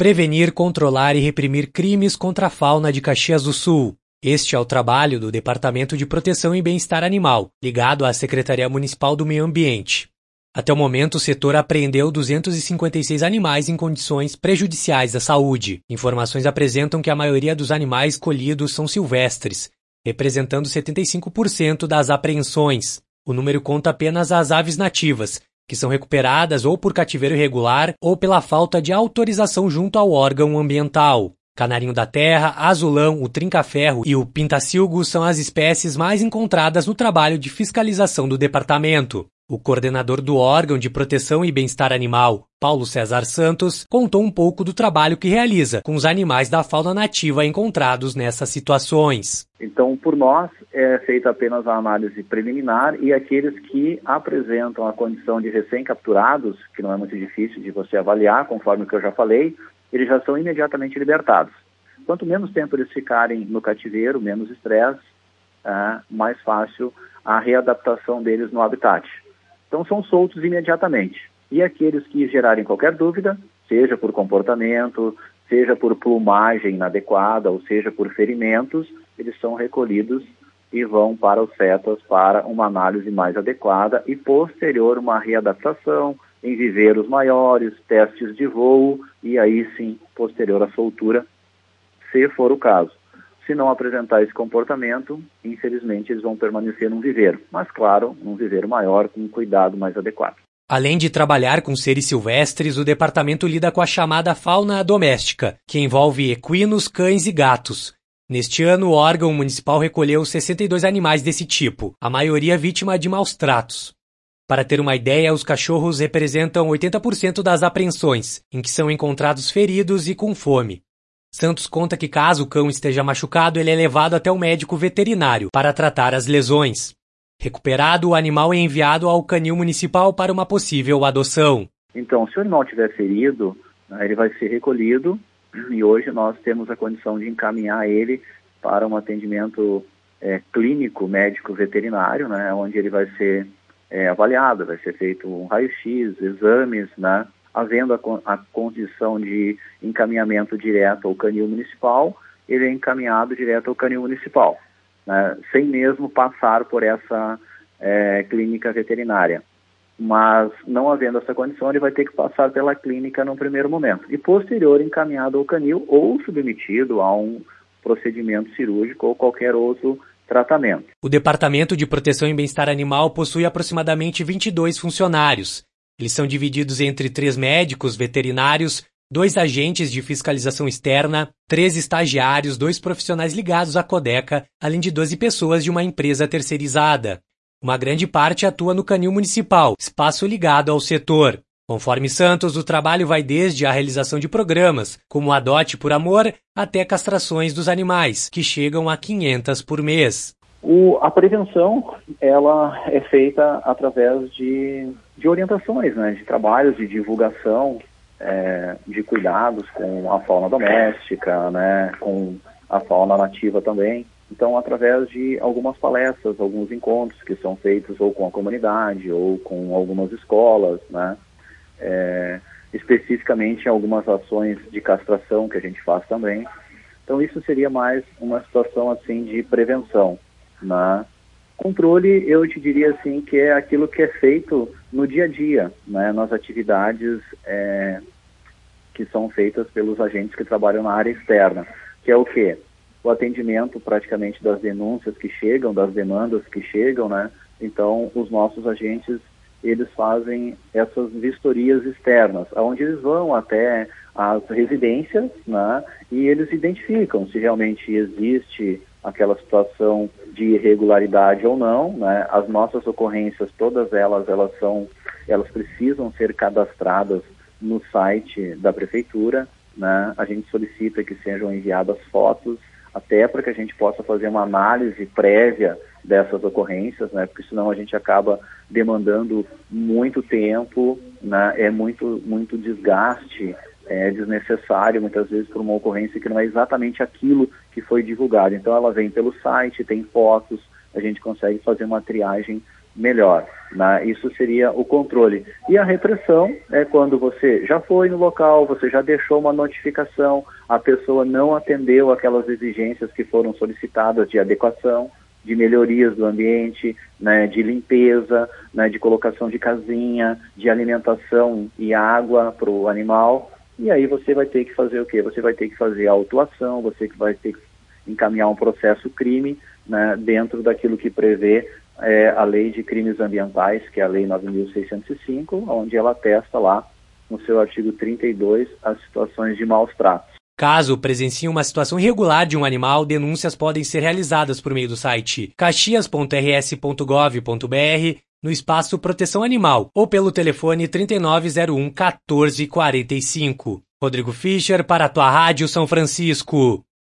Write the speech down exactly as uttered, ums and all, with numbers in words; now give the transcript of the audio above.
Prevenir, controlar e reprimir crimes contra a fauna de Caxias do Sul. Este é o trabalho do Departamento de Proteção e Bem-Estar Animal, ligado à Secretaria Municipal do Meio Ambiente. Até o momento, o setor apreendeu duzentos e cinquenta e seis animais em condições prejudiciais à saúde. Informações apresentam que a maioria dos animais colhidos são silvestres, representando setenta e cinco por cento das apreensões. O número conta apenas as aves nativas, que são recuperadas ou por cativeiro irregular ou pela falta de autorização junto ao órgão ambiental. Canarinho da terra, azulão, o trinca-ferro e o pintacilgo são as espécies mais encontradas no trabalho de fiscalização do departamento. O coordenador do órgão de proteção e bem-estar animal, Paulo César Santos, contou um pouco do trabalho que realiza com os animais da fauna nativa encontrados nessas situações. Então, por nós, é feita apenas a análise preliminar e aqueles que apresentam a condição de recém-capturados, que não é muito difícil de você avaliar, conforme o que eu já falei, eles já são imediatamente libertados. Quanto menos tempo eles ficarem no cativeiro, menos estresse, é mais fácil a readaptação deles no habitat. Então são soltos imediatamente. E aqueles que gerarem qualquer dúvida, seja por comportamento, seja por plumagem inadequada, ou seja por ferimentos, eles são recolhidos e vão para os CETAS para uma análise mais adequada e posterior uma readaptação em viveiros maiores, testes de voo e aí sim, posterior à soltura, se for o caso. Se não apresentar esse comportamento, infelizmente eles vão permanecer num viveiro, mas claro, num viveiro maior, com um cuidado mais adequado. Além de trabalhar com seres silvestres, o departamento lida com a chamada fauna doméstica, que envolve equinos, cães e gatos. Neste ano, o órgão municipal recolheu sessenta e dois animais desse tipo, a maioria vítima de maus tratos. Para ter uma ideia, os cachorros representam oitenta por cento das apreensões, em que são encontrados feridos e com fome. Santos conta que caso o cão esteja machucado, ele é levado até o médico veterinário para tratar as lesões. Recuperado, o animal é enviado ao canil municipal para uma possível adoção. Então, se o animal estiver ferido, ele vai ser recolhido e hoje nós temos a condição de encaminhar ele para um atendimento é, clínico, médico veterinário, né, onde ele vai ser é, avaliado, vai ser feito um raio-x, exames, né? Havendo a, a condição de encaminhamento direto ao canil municipal, ele é encaminhado direto ao canil municipal, né, sem mesmo passar por essa é, clínica veterinária. Mas, não havendo essa condição, ele vai ter que passar pela clínica no primeiro momento. E, posterior, encaminhado ao canil ou submetido a um procedimento cirúrgico ou qualquer outro tratamento. O Departamento de Proteção e Bem-Estar Animal possui aproximadamente vinte e dois funcionários. Eles são divididos entre três médicos veterinários, dois agentes de fiscalização externa, três estagiários, dois profissionais ligados à Codeca, além de doze pessoas de uma empresa terceirizada. Uma grande parte atua no canil municipal, espaço ligado ao setor. Conforme Santos, o trabalho vai desde a realização de programas, como Adote por Amor, até castrações dos animais, que chegam a quinhentas por mês. O, a prevenção, ela é feita através de, de orientações, né, de trabalhos de divulgação, é, de cuidados com a fauna doméstica, né, com a fauna nativa também. Então, através de algumas palestras, alguns encontros que são feitos ou com a comunidade ou com algumas escolas, né, é, especificamente algumas ações de castração que a gente faz também. Então, isso seria mais uma situação assim de prevenção. Na controle, eu te diria assim que é aquilo que é feito no dia a dia, né, nas atividades é, que são feitas pelos agentes que trabalham na área externa, que é o quê? O atendimento praticamente das denúncias que chegam, das demandas que chegam, né? Então, os nossos agentes, eles fazem essas vistorias externas, onde eles vão até as residências, né? E eles identificam se realmente existe aquela situação de irregularidade ou não, né? As nossas ocorrências, todas elas, elas são, elas precisam ser cadastradas no site da prefeitura, né? A gente solicita que sejam enviadas fotos, até para que a gente possa fazer uma análise prévia dessas ocorrências, né? Porque senão a gente acaba demandando muito tempo, né? É muito, muito desgaste, é desnecessário muitas vezes por uma ocorrência que não é exatamente aquilo que foi divulgado. Então ela vem pelo site, tem fotos, a gente consegue fazer uma triagem melhor. Né? Isso seria o controle. E a repressão é quando você já foi no local, você já deixou uma notificação, a pessoa não atendeu aquelas exigências que foram solicitadas de adequação, de melhorias do ambiente, né, de limpeza, né, de colocação de casinha, de alimentação e água para o animal. E aí você vai ter que fazer o quê? Você vai ter que fazer a autuação, você vai ter que encaminhar um processo crime, né, dentro daquilo que prevê é, a Lei de Crimes Ambientais, que é a Lei nove mil seiscentos e cinco, onde ela atesta lá, no seu artigo trinta e dois, as situações de maus tratos. Caso presencie uma situação irregular de um animal, denúncias podem ser realizadas por meio do site caxias ponto r s ponto gov ponto b r, no espaço Proteção Animal, ou pelo telefone trinta e nove zero um, quatorze quarenta e cinco. Rodrigo Fischer para a tua Rádio São Francisco.